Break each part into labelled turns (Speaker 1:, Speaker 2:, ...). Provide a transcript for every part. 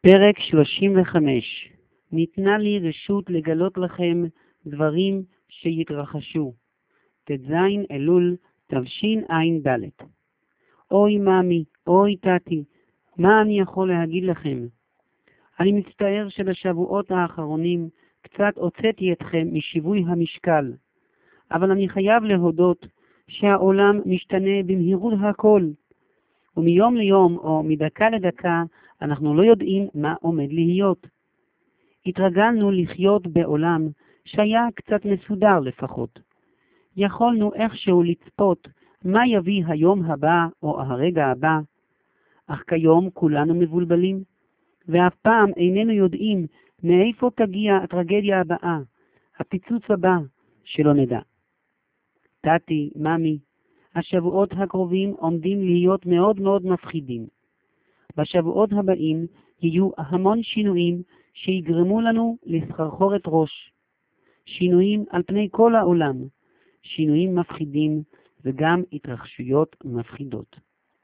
Speaker 1: פרק 35. ניתנה לי רשות לגלות לכם דברים שיתרחשו. ט"ז אלול תשע"ד. אוי ממי, אוי תתי, מה אני יכול להגיד לכם? אני מצטער שבשבועות האחרונים קצת הוצאתי אתכם משיווי המשקל, אבל אני חייב להודות שהעולם משתנה במהירות הכל, ומיום ליום או מדקה לדקה אנחנו לא יודעים מה עומד להיות. התרגלנו לחיות בעולם שהיה קצת מסודר לפחות. יכולנו איכשהו לצפות מה יביא היום הבא או הרגע הבא, אך כיום כולנו מבולבלים, ואף פעם איננו יודעים מאיפה תגיע הטרגדיה הבאה, הפיצוץ הבא, שלא נדע. תתי, ממי, השבועות הקרובים עומדים להיות מאוד מאוד מפחידים. בשבועות הבאים יהיו המון שינויים שיגרמו לנו לסחרחורת ראש. שינויים על פני כל העולם, שינויים מפחידים וגם התרחשויות מפחידות.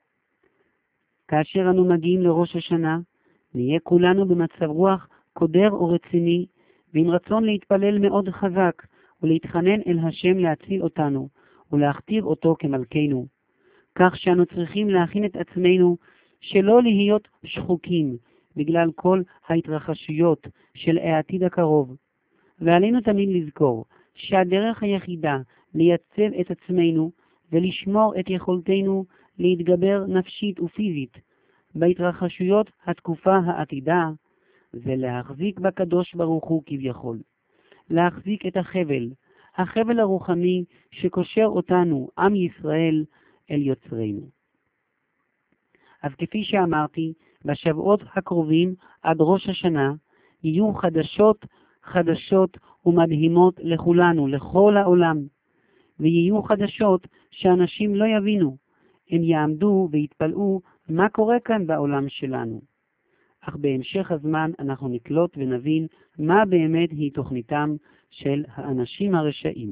Speaker 1: כאשר אנו מגיעים לראש השנה, נהיה כולנו במצב רוח קודר ורציני, ועם רצון להתפלל מאוד חזק ולהתחנן אל השם להציל אותנו ולהכתיר אותו כמלכנו, כך שאנו צריכים להכין את עצמנו שלא להיות שחוקים בגלל כל ההתרחשויות של העתיד הקרוב. ועלינו תמיד לזכור שהדרך היחידה לייצב את עצמנו ולשמור את יכולתנו להתגבר נפשית ופיזית בהתרחשויות התקופה העתידה זה להחזיק בקדוש ברוך הוא כביכול, להחזיק את החבל הרוחני שקושר אותנו, עם ישראל, אל יוצרנו. אז כפי שאמרתי, בשבועות הקרובים עד ראש השנה יהיו חדשות ומדהימות לכולנו, לכל העולם, ויהיו חדשות שאנשים לא יבינו, הם יעמדו והתפלאו מה קורה כאן בעולם שלנו. אך בהמשך הזמן אנחנו נקלוט ונבין מה באמת היא תוכניתם של האנשים הרשעים.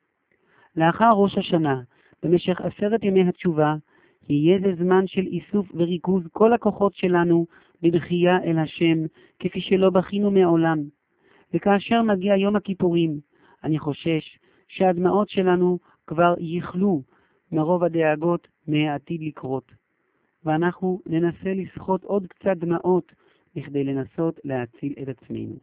Speaker 1: לאחר ראש השנה, במשך 10 ימי התשובה, יהיה זה זמן של איסוף וריכוז כל הכוחות שלנו בבכייה אל השם, כפי שלא בכינו מעולם. וכאשר מגיע יום הכיפורים, אני חושש שהדמעות שלנו כבר יכלו מרוב הדאגות מהעתיד לקרות. ואנחנו ננסה לסחוט עוד קצת דמעות בכדי לנסות להציל את עצמנו.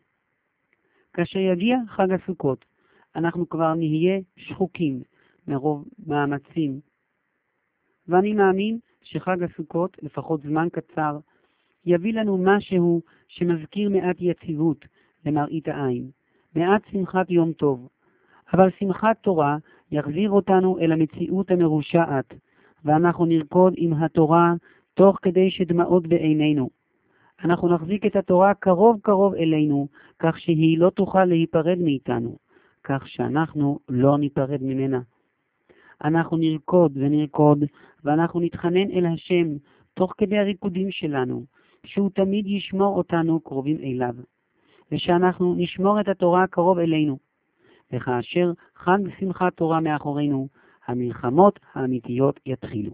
Speaker 1: כאשר יגיע חג הסוכות, אנחנו כבר נהיה שחוקים מרוב מאמצים. ואני מאמין שחג הסוכות, לפחות זמן קצר, יביא לנו משהו שמזכיר מעט יציבות למראית העין, מעט שמחת יום טוב. אבל שמחת תורה יחזיר אותנו אל המציאות המרושעת, ואנחנו נרקוד עם התורה תוך כדי שדמעות בעינינו. אנחנו נחזיק את התורה קרוב אלינו, כך שהיא לא תוכל להיפרד מאיתנו, כך שאנחנו לא ניפרד ממנה. אנחנו נרקוד ונרקוד, ואנחנו נתחנן אל השם תוך כדי הריקודים שלנו, שהוא תמיד ישמור אותנו קרובים אליו, ושאנחנו נשמור את התורה קרוב אלינו. וכאשר חג שמחת תורה מאחורינו, המלחמות האמיתיות יתחילו.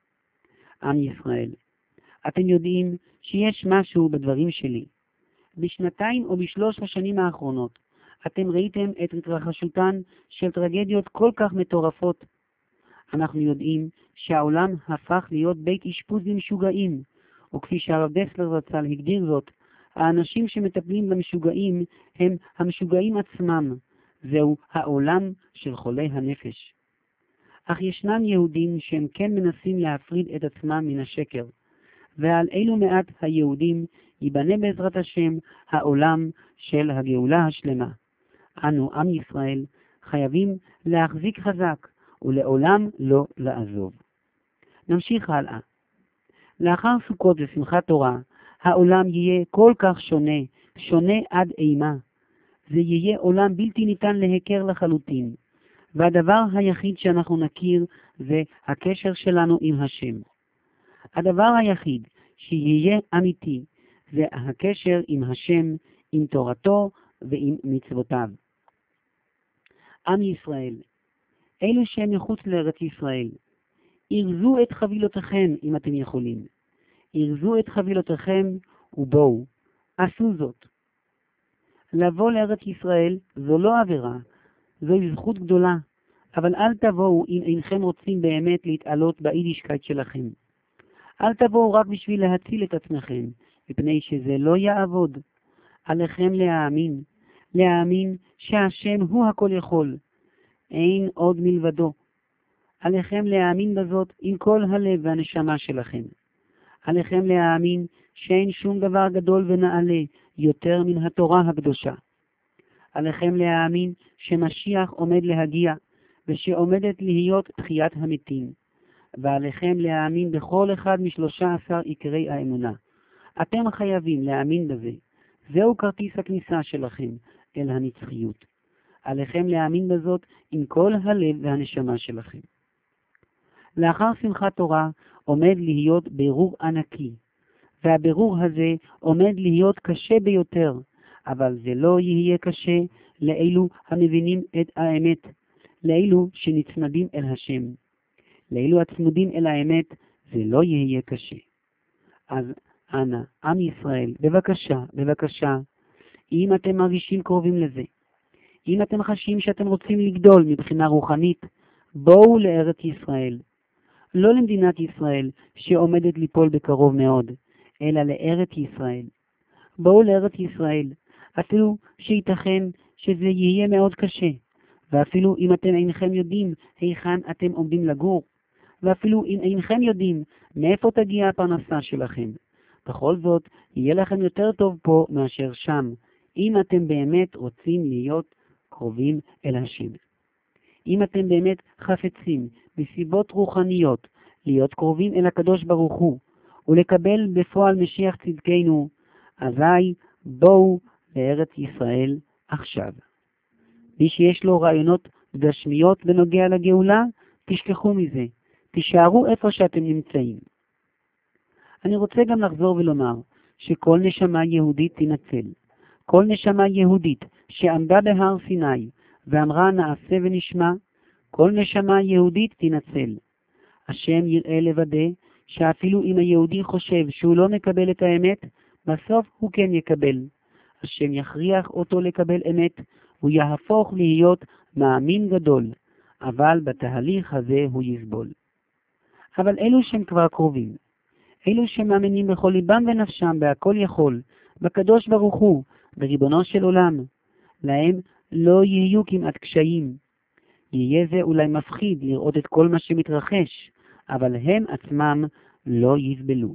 Speaker 1: עם ישראל, אתם יודעים שיש משהו בדברים שלי. בשנתיים או ב3 השנים האחרונות, אתם ראיתם את התרחשותן של טרגדיות כל כך מטורפות. אנחנו יודעים שהעולם הפך להיות בית אשפוז למשוגעים, וכפי שהרב דסלר זצ"ל הגדיר זאת, האנשים שמטפלים במשוגעים הם המשוגעים עצמם. זהו העולם של חולי הנפש. אך ישנם יהודים שהם כן מנסים להפריד את עצמם מן השקר, ועל אילו מעט היהודים ייבנה בעזרת השם העולם של הגאולה השלמה. אנו, עם ישראל, חייבים להחזיק חזק ולעולם לא לעזוב. נמשיך הלאה. לאחר סוכות ושמחת תורה, העולם יהיה כל כך שונה עד אימה. זה יהיה עולם בלתי ניתן להיכר לחלוטין, והדבר היחיד שאנחנו נכיר זה הקשר שלנו עם השם. הדבר היחיד שיהיה אמיתי זה הקשר עם השם, עם תורתו ועם מצוותיו. עם ישראל, אלו שהם מחוץ לארץ ישראל, ארזו את חבילותיכם אם אתם יכולים. ארזו את חבילותיכם ובואו. עשו זאת. לבוא לארץ ישראל זו לא עבירה, זוהי זכות גדולה, אבל אל תבואו אם אינכם רוצים באמת להתעלות ביידישקייט שלכם. אל תבואו רק בשביל להציל את עצמכם, מפני שזה לא יעבוד. עליכם להאמין שהשם הוא הכל יכול, אין עוד מלבדו. עליכם להאמין בזאת עם כל הלב והנשמה שלכם. עליכם להאמין שאין שום דבר גדול ונעלה יותר מן התורה הקדושה. עליכם להאמין שמשיח עומד להגיע, ושעומדת להיות תחיית המתים. ועליכם להאמין בכל אחד מ13 עיקרי האמונה. אתם חייבים להאמין בזה. זהו כרטיס הכניסה שלכם אל הנצחיות. עליכם להאמין בזאת עם כל הלב והנשמה שלכם. לאחר שמחת תורה עומד להיות בירור ענקי, והבירור הזה עומד להיות קשה ביותר, אבל זה לא יהיה קשה לאלו המבינים את האמת, לאלו שנצמדים אל השם. לאלו הצמודים אל האמת זה לא יהיה קשה. אז אנא, עם ישראל, בבקשה, אם אתם מרגישים קרובים לזה, אם אתם חשים שאתם רוצים לגדול מבחינה רוחנית, בואו לארץ ישראל. לא למדינת ישראל שעומדת ליפול בקרוב מאוד, אלא לארץ ישראל. בואו לארץ ישראל, אפילו שייתכן שזה יהיה מאוד קשה, ואפילו אם אתם אינכם יודעים היכן אתם עומדים לגור, ואפילו אם אינכם יודעים מאיפה תגיע הפרנסה שלכם. בכל זאת, יהיה לכם יותר טוב פה מאשר שם, אם אתם באמת רוצים להיות קרובים אל השם. אם אתם באמת חפצים בסיבות רוחניות להיות קרובים אל הקדוש ברוך הוא, ולקבל בפועל משיח צדקנו, אזי בואו לארץ ישראל עכשיו. מי שיש לו רעיונות גשמיות בנוגע לגאולה, תשכחו מזה. תישארו איפה שאתם נמצאים. אני רוצה גם לחזור ולומר שכל נשמה יהודית תנצל. כל נשמה יהודית שעמדה בהר סיני ואמרה נעשה ונשמע, כל נשמה יהודית תנצל. השם יראה לוודא שאפילו אם היהודי חושב שהוא לא מקבל את האמת, בסוף הוא כן יקבל. השם יכריח אותו לקבל אמת, הוא יהפוך להיות מאמין גדול, אבל בתהליך הזה הוא יסבול. אבל אלו שהם כבר קרובים, אלו שמאמינים בכל ליבם ונפשם בהכל יכול, בקדוש ברוך הוא, בריבונו של עולם, להם לא יהיו כמעט קשיים. יהיה זה אולי מפחיד לראות את כל מה שמתרחש, אבל הם עצמם לא יסבלו.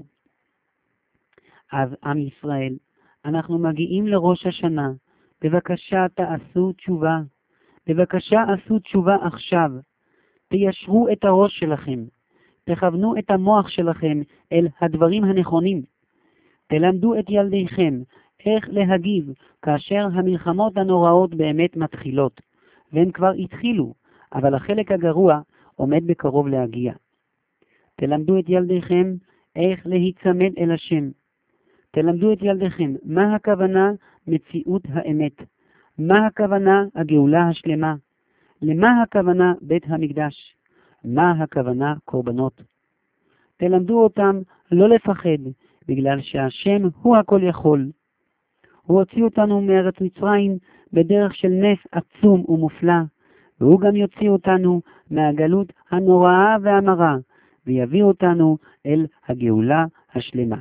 Speaker 1: אז עם ישראל, אנחנו מגיעים לראש השנה, בבקשה תעשו תשובה, בבקשה עשו תשובה עכשיו, תיישרו את הראש שלכם, תכוונו את המוח שלכם אל הדברים הנכונים, תלמדו את ילדיכם איך להגיב כאשר המלחמות הנוראות באמת מתחילות, והם כבר התחילו, אבל החלק הגרוע עומד בקרוב להגיע. תלמדו את ילדיכם איך להיצמד אל השם. תלמדו את ילדיכם מה הכוונה מציאות האמת, מה הכוונה הגאולה השלמה, למה הכוונה בית המקדש, מה הכוונה קורבנות. תלמדו אותם לא לפחד, בגלל שהשם הוא הכל יכול. הוא הוציא אותנו מארץ מצרים בדרך של נס עצום ומופלא, והוא גם יוציא אותנו מהגלות הנוראה והמרה, ויביא אותנו אל הגאולה השלמה.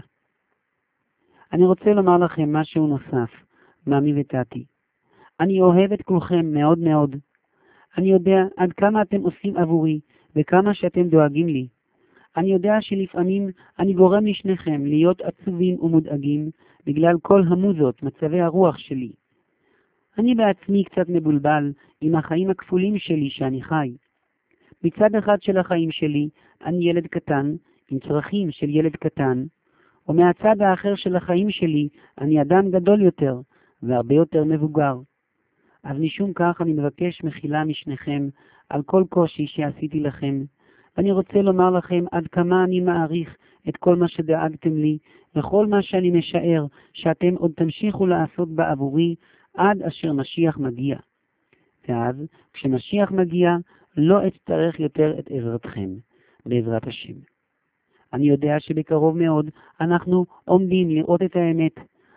Speaker 1: אני רוצה לומר לכם משהו נוסף, מאמי ותתי. אני אוהב את כולכם מאוד מאוד. אני יודע עד כמה אתם עושים עבורי, וכמה שאתם דואגים לי. אני יודע שלפעמים אני גורם לשניכם להיות עצובים ומודאגים, בגלל כל המוזות, מצבי הרוח שלי. אני בעצמי קצת מבולבל עם החיים הכפולים שלי שאני חי. מצד אחד של החיים שלי, אני ילד קטן, עם צרכים של ילד קטן, ומהצד האחר של החיים שלי, אני אדם גדול יותר, והרבה יותר מבוגר. אז משום כך אני מבקש מחילה משניכם על כל קושי שעשיתי לכם, ואני רוצה לומר לכם עד כמה אני מעריך את כל מה שדאגתם לי, וכל מה שאני משער שאתם עוד תמשיכו לעשות בעבורי עד אשר משיח מגיע. ואז, כשמשיח מגיע, לא אצטרך יותר את עזרתכם, בעזרת השם. אני יודע שבקרוב מאוד אנחנו עומדים לראות את האמת,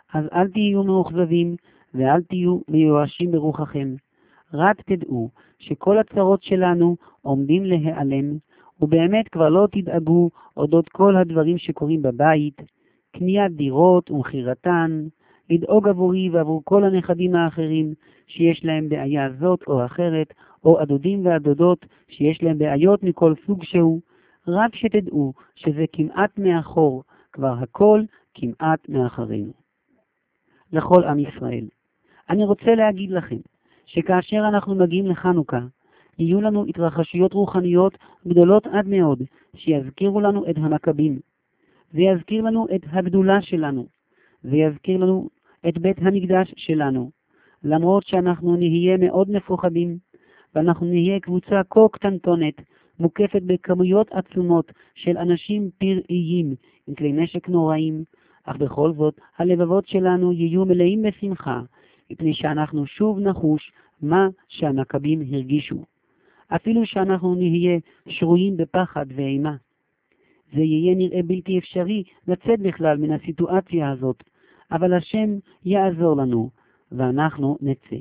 Speaker 1: אז אל תהיו מאוכזבים ואל תהיו מיואשים ברוחכם. רק תדעו שכל הצרות שלנו עומדים להיעלם, ובאמת כבר לא תדאגו אודות כל הדברים שקורים בבית, קניית דירות ומחירתן, לדאוג עבורי ועבור כל הנכדים האחרים שיש להם בעיה זאת או אחרת, או הדודים והדודות שיש להם בעיות מכל סוג שהוא. רק שתדעו שזה כמעט מאחור, כבר הכל כמעט מאחרינו. לכל עם ישראל, אני רוצה להגיד לכם שכאשר אנחנו מגיעים לחנוכה, יהיו לנו התרחשויות רוחניות גדולות עד מאוד, שיזכירו לנו את המכבים. זה יזכיר לנו את הגדולה שלנו. זה יזכיר לנו את בית המקדש שלנו. למרות שאנחנו נהיה מאוד מפוחדים, ואנחנו נהיה קבוצה כה קטנטונת, מוקפת בכמויות עצומות של אנשים פראיים עם כלי נשק נוראים, אך בכל זאת הלבבות שלנו יהיו מלאים בשמחה, מפני שאנחנו שוב נחוש מה שהמכבים הרגישו. אפילו שאנחנו נהיה שרויים בפחד ואימה. זה יהיה נראה בלתי אפשרי לצאת בכלל מן הסיטואציה הזאת, אבל השם יעזור לנו, ואנחנו נצא.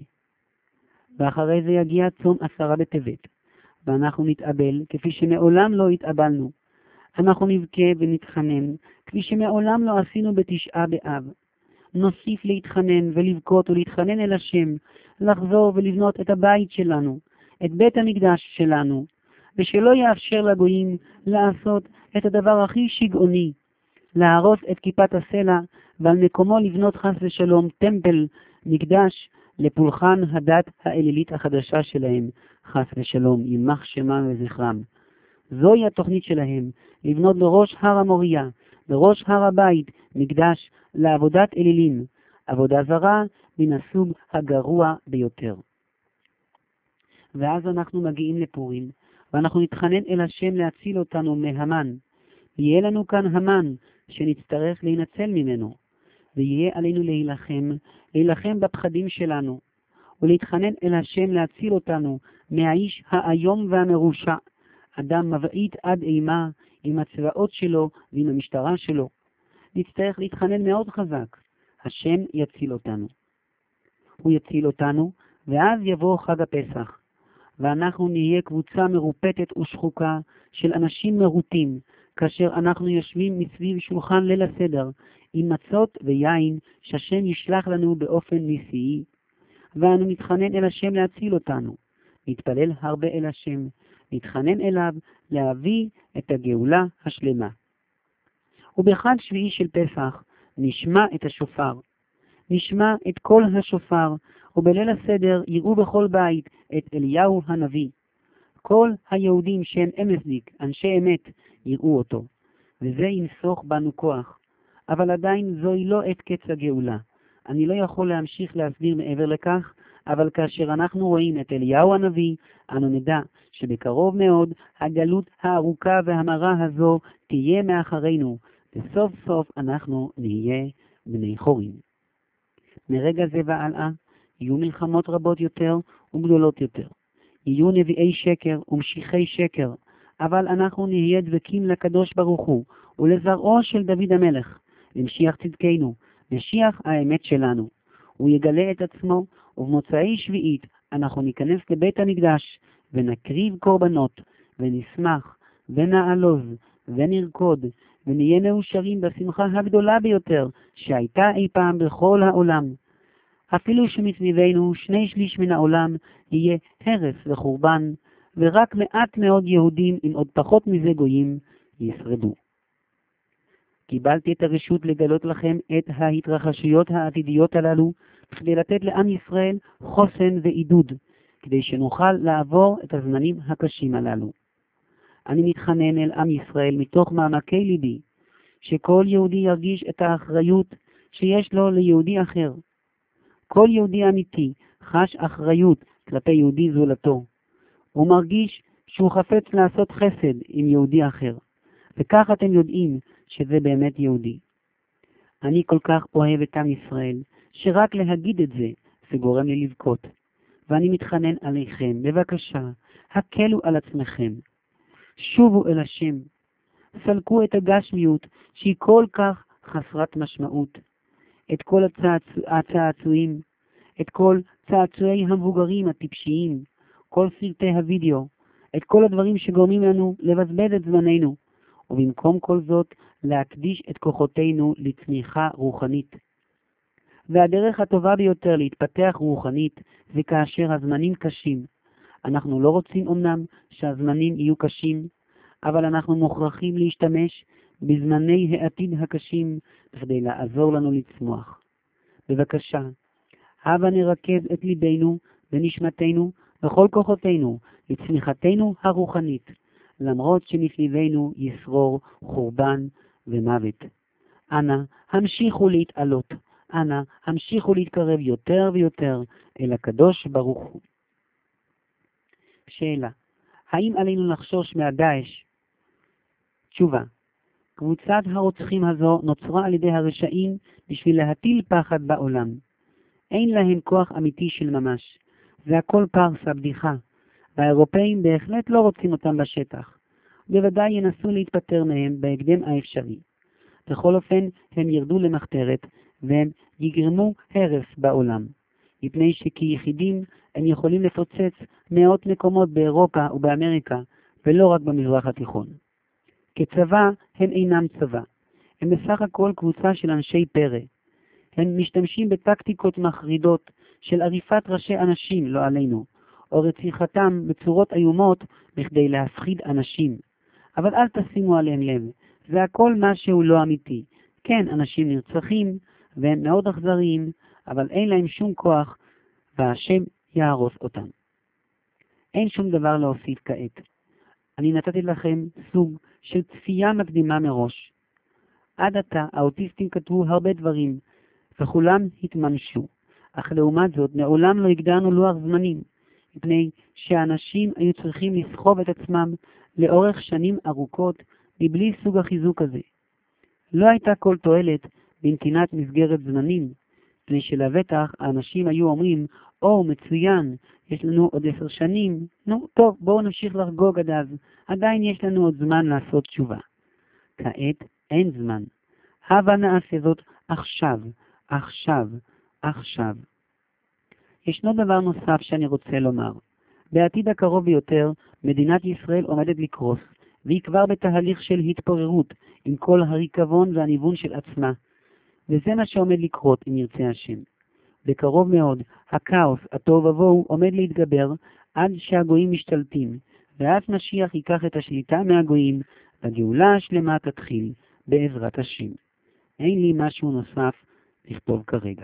Speaker 1: ואחרי זה יגיע צום 10 בטבת, ואנחנו נתאבל כפי שמעולם לא התאבלנו. אנחנו נבכה ונתחנן כפי שמעולם לא עשינו בתשעה באב. נוסיף להתחנן ולבכות ולהתחנן אל השם, לחזור ולבנות את הבית שלנו, את בית המקדש שלנו, ושלא יאפשר לגויים לעשות את הדבר הכי שגעוני, להרוס את כיפת הסלע, ועל מקומו לבנות חס ושלום טמפל, מקדש, לפולחן הדת האלילית החדשה שלהם, חס ושלום, יימח שמם וזכרם. זוהי התוכנית שלהם, לבנות בראש הר המוריה, בראש הר הבית, מקדש לעבודת אלילים, עבודה זרה מן הסוג הגרוע ביותר. ואז אנחנו מגיעים לפורים, ואנחנו נתחנן אל השם להציל אותנו מהמן. יהיה לנו כאן המן שנצטרך להינצל ממנו, ויהיה עלינו להילחם בפחדים שלנו, ולהתחנן אל השם להציל אותנו מהאיש האיום והמרושע, אדם מבעית עד אימה עם הצבאות שלו ועם המשטרה שלו. נצטרך להתחנן מאוד חזק. השם יציל אותנו. הוא יציל אותנו, ואז יבוא חג הפסח, ואנחנו נהיה קבוצה מרופטת ושחוקה של אנשים מרוטים, כאשר אנחנו יושבים מסביב שולחן ליל הסדר, עם מצות ויין שהשם ישלח לנו באופן ניסי, ואנו נתחנן אל השם להציל אותנו. נתפלל הרבה אל השם, נתחנן אליו להביא את הגאולה השלמה. ובחג שביעי של פסח נשמע את השופר. נשמע את קול השופר, ובליל הסדר יראו בכל בית את אליהו הנביא. כל היהודים שהם אמסדיק, אנשי אמת, יראו אותו, וזה ינסוך בנו כוח. אבל עדיין זוהי לא את קץ הגאולה. אני לא יכול להמשיך להסביר מעבר לכך, אבל כאשר אנחנו רואים את אליהו הנביא, אנו נדע שבקרוב מאוד הגלות הארוכה והמרה הזו תהיה מאחרינו, וסוף סוף אנחנו נהיה בני חורים. מרגע זה והלאה יהיו מלחמות רבות יותר וגדולות יותר. יהיו נביאי שקר ומשיחי שקר, אבל אנחנו נהיה דבקים לקדוש ברוך הוא ולזרעו של דוד המלך, למשיח צדקנו, משיח האמת שלנו. הוא יגלה את עצמו, ובמוצאי שביעית אנחנו ניכנס לבית המקדש ונקריב קורבנות ונשמח ונעלוז ונרקוד ונהיה מאושרים בשמחה הגדולה ביותר שהייתה אי פעם בכל העולם. אפילו שמסביבנו 2/3 מן העולם יהיה הרס וחורבן, ורק מעט מאוד יהודים עם עוד פחות מזה גויים ישרדו. קיבלתי את הרשות לגלות לכם את ההתרחשויות העתידיות הללו, כדי לתת לעם ישראל חוסן ועידוד, כדי שנוכל לעבור את הזמנים הקשים הללו. אני מתחנן אל עם ישראל מתוך מעמקי ליבי, שכל יהודי ירגיש את האחריות שיש לו ליהודי אחר. כל יהודי אמיתי חש אחריות כלפי יהודי זולתו. הוא מרגיש שהוא חפץ לעשות חסד עם יהודי אחר, וכך אתם יודעים שזה באמת יהודי. אני כל כך אוהב את עם ישראל, שרק להגיד את זה גורם לי לבכות. ואני מתחנן עליכם, בבקשה, הקלו על עצמכם. שובו אל השם. סלקו את הגשמיות שהיא כל כך חסרת משמעות. את כל הצעצועים, את כל צעצועי המבוגרים הטיפשיים, כל סרטי הוידאו, את כל הדברים שגורמים לנו לבזבז את זמננו, ובמקום כל זאת להקדיש את כוחותינו לצמיחה רוחנית. והדרך הטובה ביותר להתפתח רוחנית זה כאשר הזמנים קשים. אנחנו לא רוצים אמנם שהזמנים יהיו קשים, אבל אנחנו מוכרחים להשתמש בזמני העתיד הקשים כדי לעזור לנו לצמוח. בבקשה, הבה נרכז את ליבנו ונשמתנו וכל כוחותינו לצמיחתנו הרוחנית, למרות שמסביבנו ישרור חורבן ומוות. אנא, המשיכו להתעלות. אנא, המשיכו להתקרב יותר ויותר אל הקדוש ברוך הוא. שאלה, האם עלינו לחשוש מהדאעש? תשובה, קבוצת הרוצחים הזו נוצרה על ידי הרשעים בשביל להטיל פחד בעולם. אין להם כוח אמיתי של ממש. זה הכל פרסה, בדיחה. והאירופאים בהחלט לא רוצים אותם בשטח. בוודאי ינסו להתפטר מהם בהקדם האפשרי. בכל אופן, הם ירדו למחתרת והם יגרמו הרס בעולם. מפני שכיחידים הם יכולים לפוצץ מאות מקומות באירופה ובאמריקה, ולא רק במזרח התיכון. כצבא הם אינם צבא. הם בסך הכל קבוצה של אנשי פרא. הם משתמשים בטקטיקות מחרידות של עריפת ראשי אנשים, לא עלינו, או רציחתם בצורות איומות בכדי להפחיד אנשים. אבל אל תשימו עליהם לב, זה הכל משהו לא אמיתי. כן, אנשים נרצחים, והם מאוד אכזריים, אבל אין להם שום כוח, והשם יהרוס אותם. אין שום דבר להוסיף כעת. אני נתתי לכם סוג של צפייה מקדימה מראש. עד עתה האוטיסטים כתבו הרבה דברים, וכולם התממשו. אך לעומת זאת, מעולם לא הגדרנו לוח זמנים, מפני שהאנשים היו צריכים לסחוב את עצמם לאורך שנים ארוכות, מבלי סוג החיזוק הזה. לא הייתה כל תועלת בנתינת מסגרת זמנים, מפני שלבטח האנשים היו אומרים, מצוין, יש לנו עוד 10 שנים, טוב, בואו נמשיך לחגוג עד אז, עדיין יש לנו עוד זמן לעשות תשובה. כעת אין זמן. הבה נעשה זאת עכשיו, עכשיו, עכשיו. ישנו דבר נוסף שאני רוצה לומר. בעתיד הקרוב ביותר, מדינת ישראל עומדת לקרוס, והיא כבר בתהליך של התפוררות, עם כל הריקבון והניוון של עצמה. וזה מה שעומד לקרות אם ירצה השם. בקרוב מאוד, הכאוס, התוהו ובוהו, עומד להתגבר עד שהגויים משתלטים, ואז משיח ייקח את השליטה מהגויים, והגאולה השלמה תתחיל בעזרת השם. אין לי משהו נוסף לכתוב כרגע.